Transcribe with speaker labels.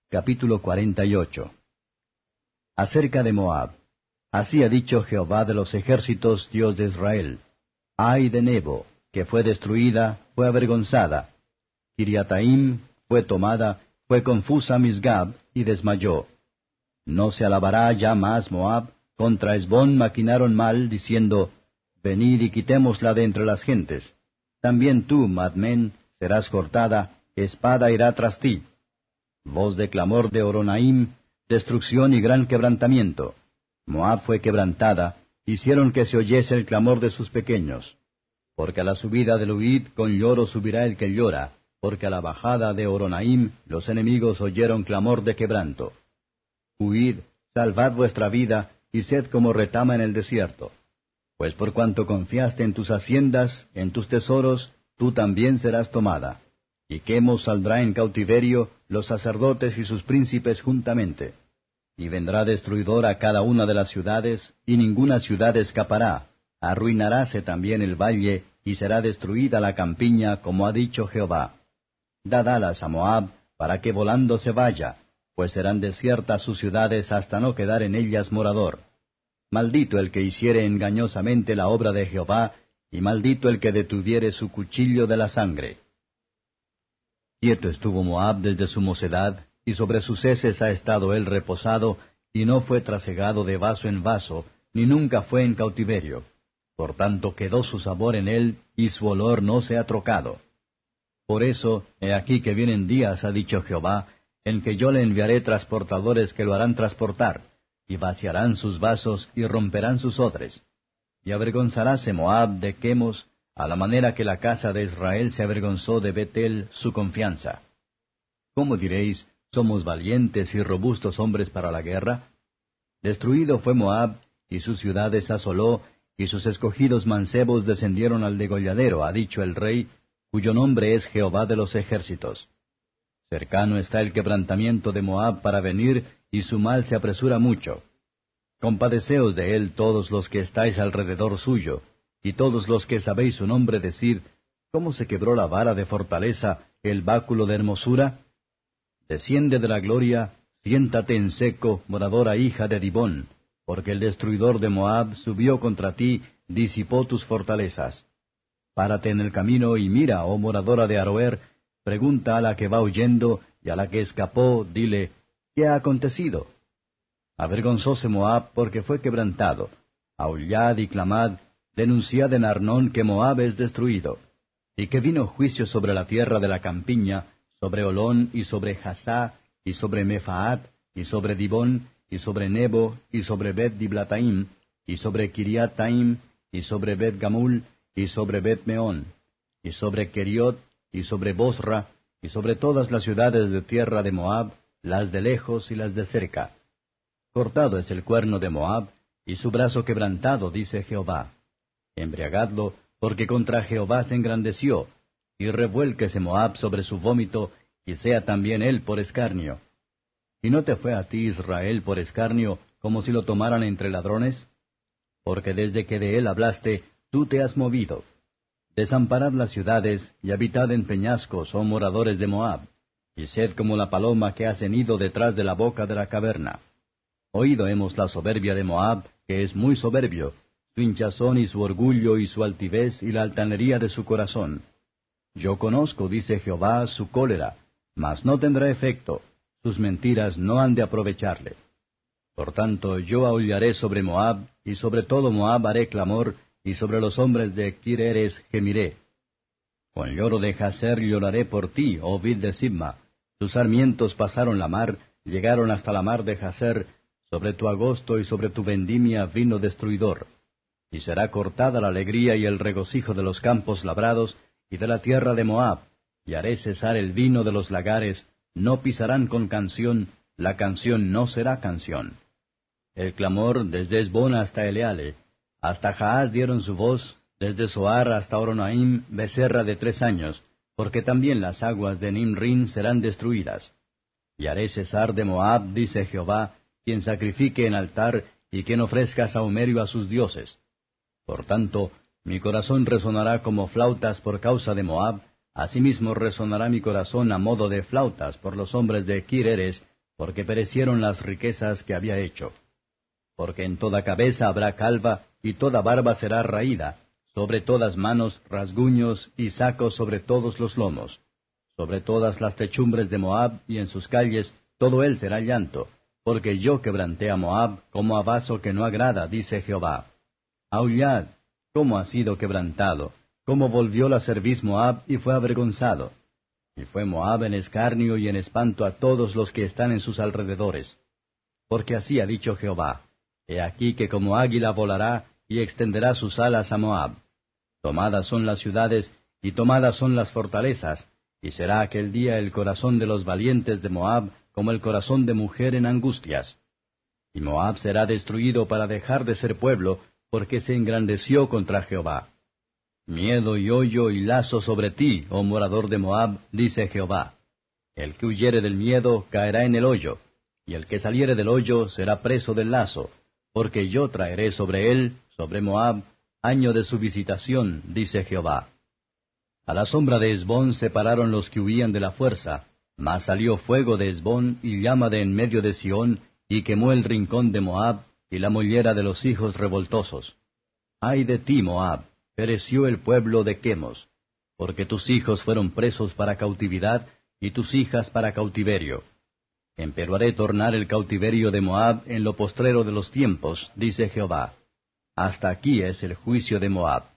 Speaker 1: Capítulo 48. Acerca de Moab. Así ha dicho Jehová de los ejércitos, Dios de Israel: Ay de Nebo, que fue destruida, fue avergonzada. Kiriataim fue tomada, fue confusa Misgab, y desmayó. No se alabará ya más Moab, contra Hesbón maquinaron mal, diciendo: Venid y quitémosla de entre las gentes. También tú, Madmen, serás cortada, espada irá tras ti. Voz de clamor de Horonaim, destrucción y gran quebrantamiento. Moab fue quebrantada, hicieron que se oyese el clamor de sus pequeños. Porque a la subida del huid con lloro subirá el que llora, porque a la bajada de Horonaim los enemigos oyeron clamor de quebranto. Huid, salvad vuestra vida, y sed como retama en el desierto. Pues por cuanto confiaste en tus haciendas, en tus tesoros, tú también serás tomada. Y Quemos saldrá en cautiverio, los sacerdotes y sus príncipes juntamente. Y vendrá destruidor a cada una de las ciudades, y ninguna ciudad escapará. Arruinaráse también el valle, y será destruida la campiña, como ha dicho Jehová. Dad alas a Moab, para que volando se vaya, pues serán desiertas sus ciudades hasta no quedar en ellas morador. Maldito el que hiciere engañosamente la obra de Jehová, y maldito el que detuviere su cuchillo de la sangre. Quieto estuvo Moab desde su mocedad, y sobre sus heces ha estado él reposado, y no fue trasegado de vaso en vaso, ni nunca fue en cautiverio. Por tanto quedó su sabor en él, y su olor no se ha trocado. Por eso, he aquí que vienen días, ha dicho Jehová, en que yo le enviaré transportadores que lo harán transportar, y vaciarán sus vasos, y romperán sus odres. Y avergonzaráse Moab de Quemos, a la manera que la casa de Israel se avergonzó de Betel, su confianza. ¿Cómo diréis, somos valientes y robustos hombres para la guerra? Destruido fue Moab, y sus ciudades asoló, y sus escogidos mancebos descendieron al degolladero, ha dicho el rey, cuyo nombre es Jehová de los ejércitos. Cercano está el quebrantamiento de Moab para venir, y su mal se apresura mucho. Compadeceos de él todos los que estáis alrededor suyo, y todos los que sabéis su nombre, decid: ¿cómo se quebró la vara de fortaleza, el báculo de hermosura? Desciende de la gloria, siéntate en seco, moradora hija de Dibón, porque el destruidor de Moab subió contra ti, disipó tus fortalezas. Párate en el camino y mira, oh moradora de Aroer, pregunta a la que va huyendo, y a la que escapó, dile: ¿qué ha acontecido? Avergonzóse Moab porque fue quebrantado. Aullad y clamad, denunciad en Arnón que Moab es destruido, y que vino juicio sobre la tierra de la campiña, sobre Olón, y sobre Hasá, y sobre Mefaat, y sobre Dibón, y sobre Nebo, y sobre Bet-Diblataim, y sobre Kiriat-Taim, y sobre Bet-Gamul, y sobre Bet-Meón, y sobre Keriot, y sobre Bosra, y sobre todas las ciudades de tierra de Moab, las de lejos y las de cerca. Cortado es el cuerno de Moab, y su brazo quebrantado, dice Jehová. Embriagadlo, porque contra Jehová se engrandeció, y revuélquese Moab sobre su vómito, y sea también él por escarnio. ¿Y no te fue a ti Israel por escarnio, como si lo tomaran entre ladrones? Porque desde que de él hablaste, tú te has movido. Desamparad las ciudades, y habitad en peñascos, oh moradores de Moab, y sed como la paloma que ha cenido detrás de la boca de la caverna. Oído hemos la soberbia de Moab, que es muy soberbio, su hinchazón y su orgullo y su altivez y la altanería de su corazón. Yo conozco, dice Jehová, su cólera, mas no tendrá efecto, sus mentiras no han de aprovecharle. Por tanto, yo aullaré sobre Moab, y sobre todo Moab haré clamor, y sobre los hombres de Kir-Eres gemiré. Con lloro de Jazer lloraré por ti, oh vid de Sibma. Tus sarmientos pasaron la mar, llegaron hasta la mar de Jazer, sobre tu agosto y sobre tu vendimia vino destruidor. Y será cortada la alegría y el regocijo de los campos labrados, y de la tierra de Moab, y haré cesar el vino de los lagares, no pisarán con canción, la canción no será canción. El clamor desde Hesbón hasta Eleale, hasta Jaaz dieron su voz, desde Zoar hasta Horonaim, becerra de 3 años, porque también las aguas de Nimrin serán destruidas. Y haré cesar de Moab, dice Jehová, quien sacrifique en altar, y quien ofrezca sahumerio a sus dioses. Por tanto, mi corazón resonará como flautas por causa de Moab, asimismo resonará mi corazón a modo de flautas por los hombres de Kir-Eres, porque perecieron las riquezas que había hecho. Porque en toda cabeza habrá calva, y toda barba será raída, sobre todas manos rasguños, y sacos sobre todos los lomos. Sobre todas las techumbres de Moab, y en sus calles, todo él será llanto, porque yo quebranté a Moab como a vaso que no agrada, dice Jehová. Aullad, cómo ha sido quebrantado, cómo volvió la cerviz Moab, y fue avergonzado. Y fue Moab en escarnio y en espanto a todos los que están en sus alrededores. Porque así ha dicho Jehová: He aquí que como águila volará, y extenderá sus alas a Moab. Tomadas son las ciudades, y tomadas son las fortalezas, y será aquel día el corazón de los valientes de Moab como el corazón de mujer en angustias. Y Moab será destruido para dejar de ser pueblo, porque se engrandeció contra Jehová. Miedo y hoyo y lazo sobre ti, oh morador de Moab, dice Jehová. El que huyere del miedo caerá en el hoyo, y el que saliere del hoyo será preso del lazo, porque yo traeré sobre él, sobre Moab, año de su visitación, dice Jehová. A la sombra de Hesbón se pararon los que huían de la fuerza, mas salió fuego de Hesbón y llama de en medio de Sión, y quemó el rincón de Moab, y la mollera de los hijos revoltosos. Ay de ti, Moab, pereció el pueblo de Quemos, porque tus hijos fueron presos para cautividad, y tus hijas para cautiverio. Empero haré tornar el cautiverio de Moab en lo postrero de los tiempos, dice Jehová. Hasta aquí es el juicio de Moab.